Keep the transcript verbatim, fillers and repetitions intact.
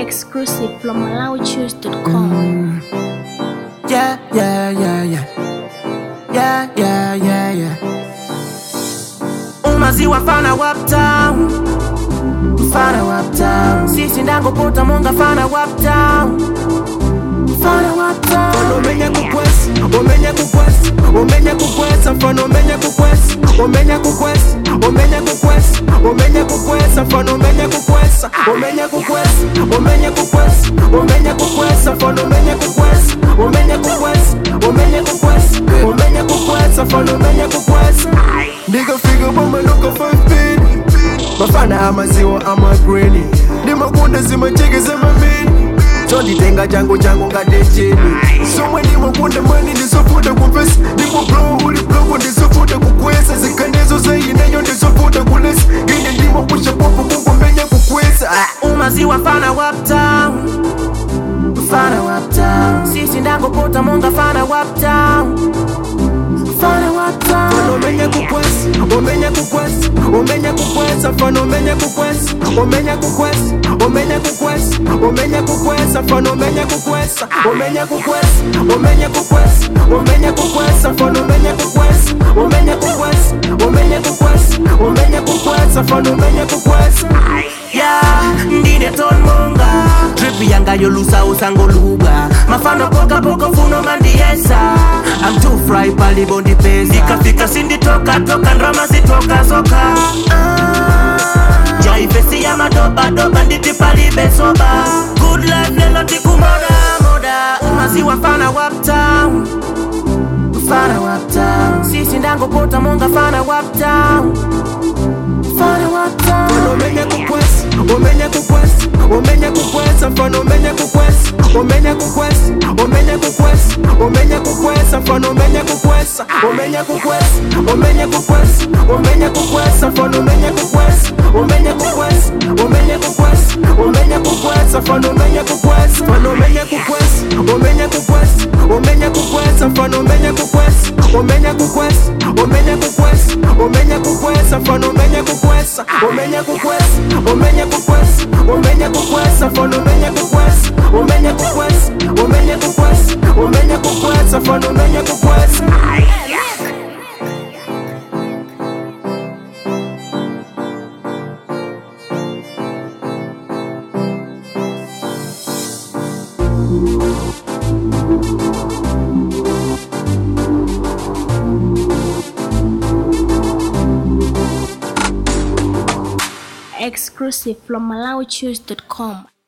Exclusive from malawi choose dot com. Mm. Yeah, yeah, yeah, yeah. Yeah, yeah, yeah, yeah. Umaziwa fana waptown, fana waptown. Sisi ndango pota monga fana waptown, fana waptown. Fano menye kukwesi, omenye kukwesi, omenye kukwesa. Fano menye kukwesi, omenye kukwesi, omenye kukwesi, omenye kukwesa. Fano menye kukwesa, omenye kukwesi, omenye kukwesi, omenye kukwesa. Fano menye kukwesi, omenye kukwesi, omenye kukwesi, omenye kukwesa. Fano menye kukwesi. Nigga figure mama look a five pin. Mafana amaziwa ama granny. Dima kunde zima chege zima mini. Tondi tenga jango jango ngade chini. So mweni wakunde mweni nisofuta kufesi. Niko blow uli blow nisofuta kukwesa. Zikanezo zayi na yo nisofuta kulesi. Gine ndimo pusha popo kuko menye kukwesa. Umaziwa fana waptown, fana waptown. Sisi ndango pota monga fana waptown, fana waptown. Fano menye kukwesi, omenye kukwesi, omenye kukwesa. Fano menye kukwesi, omenye kukwesi, omenye kukwesi, omenye kukwesa. Fano menye kukwesa, omenye kukwesi, omenye kukwesi, omenye kukwesa. Fano menye kukwesi, omenye kukwesi, omenye kukwesi, omenye kukwesa. Fano menye kukwesi. Yeah, ndine ton monga. Trip yanga yolusa usango luga. Mafano poka poko funo mandiesa. I'm too fry pali bondi pesa. Fika fika sindi toka toka ndrama si toka soka. Ah, Jai fesi ya madoba doba nditi pali besoba. Good life neno tiku moda moda. Umaziwa fana waptown, fana waptown. Sisi ndango pota monga fana waptown, fana waptown. Fano menye kukwesi, omenye kukwesi, omenye kukwesa. Fano menye kukwesi, omenye kukwesi, omenye kukwesi, omenye kukwesa. Fano menye kukwesa, omenye kukwesi, omenye kukwesi, omenye kukwesa. Fano menye kukwesi, omenye kukwesi, omenye kukwesi, omenye kukwesa. Fano menye kukwesi, fano menye kukwesi, omenye kukwesi, omenye kukwesa. Fano menye kukwesi, omenye kukwesi, omenye kukwesi, omenye kukwesa. Fano menye kukwesa, omenye kukwesi, omenye kukwesi, omenye kukwesa. Fano menye kukwesi, omenye kukwesi, omenye kukwesi, omenye kukwesa. Fano menye kukwesi. Exclusive from malawi choose dot com.